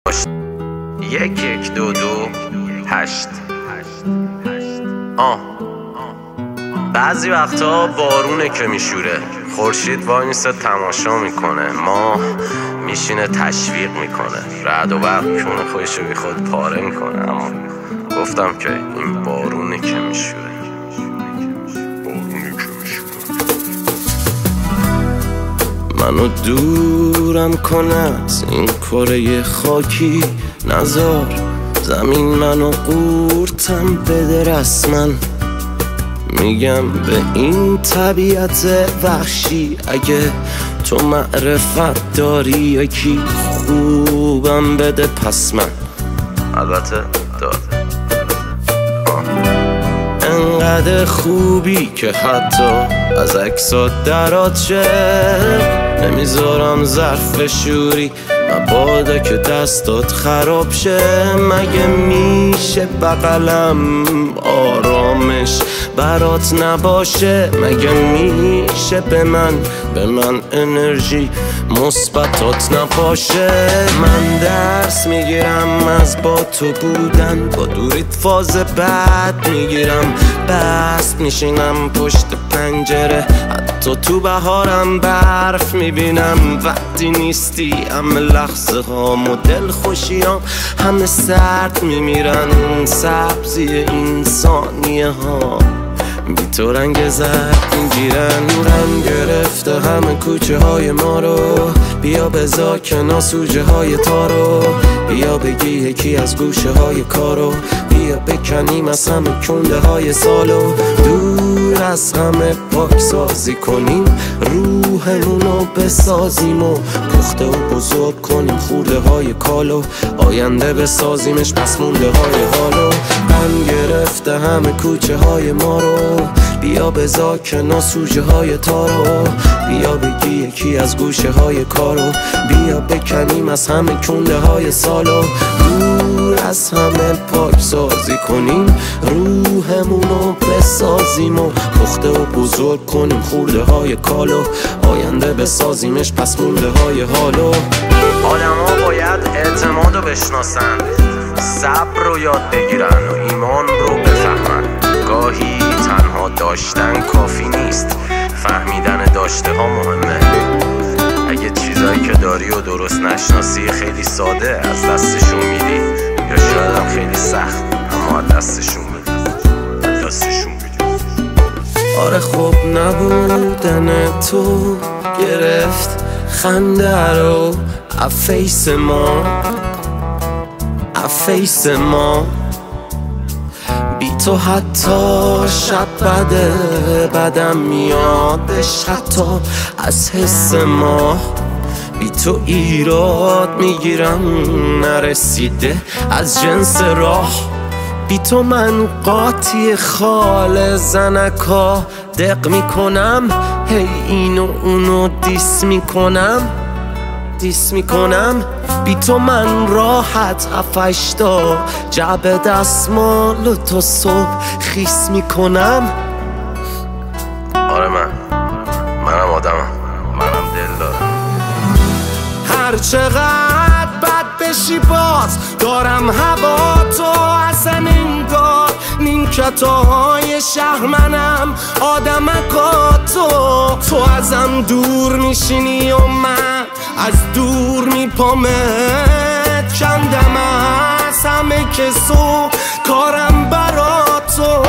1 2 2 8. بعضی وقتا بارونه که میشوره، خورشید وای میسته تماشا میکنه، ماه میشینه تشویق میکنه، رعد و برق کونه خودشو بی خود پاره میکنه. اما گفتم که این بارونه که میشوره. منو دورم کن از این کره خاکی، نزار زمین منو قورتم بده رسما. میگم به این طبیعت وحشی اگه تو معرفت داری یکی خوبم بده پس من البته داده. انقدر خوبی که حتی از عکسات درات شه، نمیذارم ظرف شوری مبادا که دستات خراب شه. مگه میشه بغلم آرامش برات نباشه؟ مگه میشه به من انرژی مثبتات نباشه؟ من درس میگیرم از با تو بودن، با دوریت فاز بد میگیرم، بست میشینم پشت پنجره، حتی تو بهارم برف میبینم. وقتی نیستی همه لحظه هام و دل خوشیام همه سرد میمیرن، سبزی این ثانیه ها بی تو رنگ زرد میگیرن. نورم گرفته همه کوچه های ما رو، بیا بذار کنار سوژه های تارو، بیا بگی یکی از گوشه های کارو، بیا بکنیم از همه کنده های سالو، دور از همه پاک سازی کنیم، روحمونو بسازیم و پخته و بزرگ کنیم خورده های کالو، آینده بسازیمش پس مونده های حالو. من گرفته همه کوچه های ما رو، بیا بذار کنار سوژه های تارو، بیا بگی یکی از گوشه های کارو، بیا بکنیم از همه کنده های سالو، دور از همه پاک سازی کنیم، روحمونو بسازیم و پخته و بزرگ کنیم خورده های کالو، آینده بسازیمش پس مونده های حالو. آدم ها باید اعتماد رو بشناسن، صبر رو یاد بگیرن و ایمان رو بفهمن. گاهی تنها داشتن کافی نیست، فهمیدن داشته ها مهمه. اگه چیزایی که داری و درست نشناسی خیلی ساده از دستشون میدی، یا شاید هم خیلی سخت اما از دستشون میدی. آره خب نبودن تو گرفت خنده رو افیس ما، بی تو حتی شب بدم میادش حتی از حس ما، بی تو ایراد میگیرم نرسیده از جنس راه، بی تو من قاطی خال زنکا دق میکنم، هی اینو اونو دیس میکنم، بی تو من راحت 7-8 تا جعبه دستمال تا صبح خیس میکنم. آره منم آدمم، منم دل دارم. هر چقدر بد بشی باز دارم هوا تو، اصلا انگار نیمکتای شهر منم آدمکا تو ازم دور میشینی و من از دور میپامت کندم از همه کسو کارم برا تو.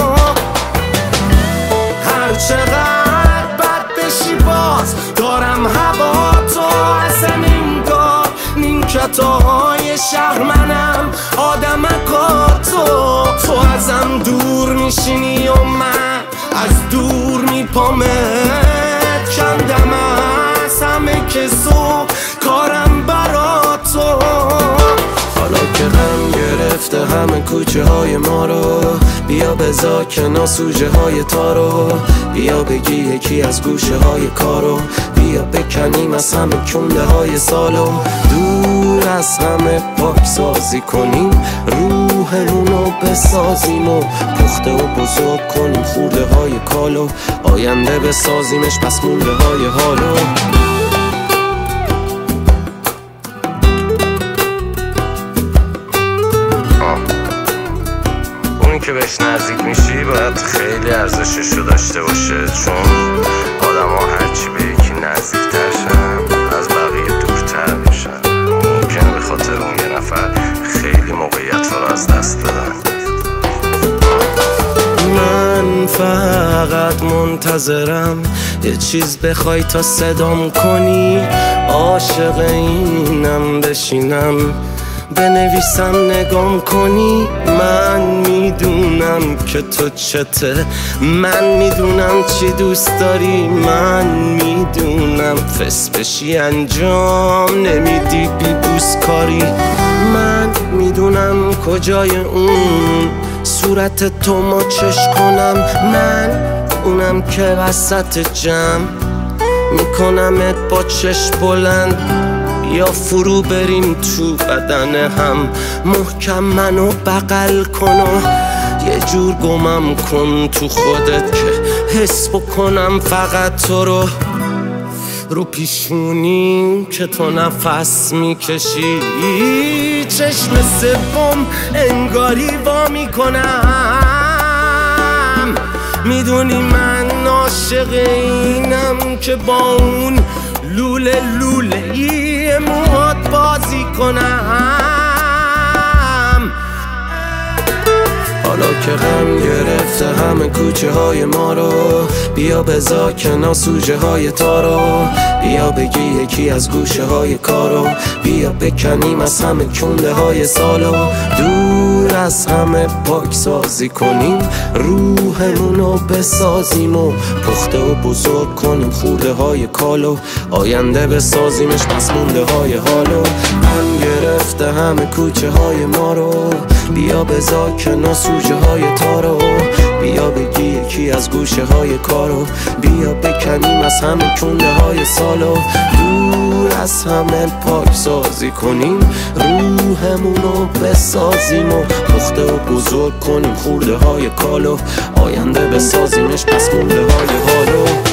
هر چقدر بد بشی باز دارم هوا تو، اصلا انگار نیمکتای شهر منم آدمکا تو ازم دور میشینی و من از دور میپامت کندم از همه کسو کارم برا تو. حالا که غم گرفته همه کوچه های ما رو، بیا بذار کنار سوژه های تارو، بیا بگی یکی از گوشه های کارو، بیا بکنیم از همه کنده های سالو، دور از همه پاک سازی کنیم، روحمونو بسازیم و پخته و بزرگ کنیم خورده های کالو، آینده بسازیمش پس مونده های حالو. بهش نزدیک میشی باید خیلی ارزششو داشته باشه، چون آدم ها هرچی به یکی نزدیکتر شن از بقیه دورتر میشن. ممکنه به خاطر اون یه نفر خیلی موقعیت رو از دست بدن. من فقط منتظرم یه چیز بخوای تا صدام کنی، عاشق اینم بشینم بنویسم نگام کنی. من میدونم که تو چته، من میدونم چی دوست داری، من میدونم فس بشی انجام نمیدی بی بوس کاری. من میدونم کجای اون صورت تو ما چش کنم، من اونم که وسط جمع میکنمت با چش بلند، یا فرو بریم تو بدن هم محکم منو بغل کن و یه جور گمم کن تو خودت که حس بکنم فقط تو رو پیشونی که تو نفس میکشی. چشم سوم انگاری وا میکنم، میدونی من عاشق اینم که با اون لوله لوله موهات بازی کنم. حالا که غم گرفته همه کوچه های ما رو، بیا بذار کنار سوژه های تارو، بیا بگی یکی از گوشه های کارو، بیا بکنیم از همه کنده های سالو، دور از همه پاک سازی کنیم روحمونو بسازیم و پخته و بزرگ کنیم خورده های کالو، آینده بسازیمش پس مونده های حالو. من گرفته همه کوچه های ما رو، بیا بذار کنار سوژه های تارو، بیا بگی یکی از گوشه های کارو، بیا بکنیم از همه کنده های سالو، دور از همه پاک سازی کنیم روحمونو بسازیم و پخته و بزرگ کنیم خورده های کالو، آینده بسازیمش پس مونده های حالو.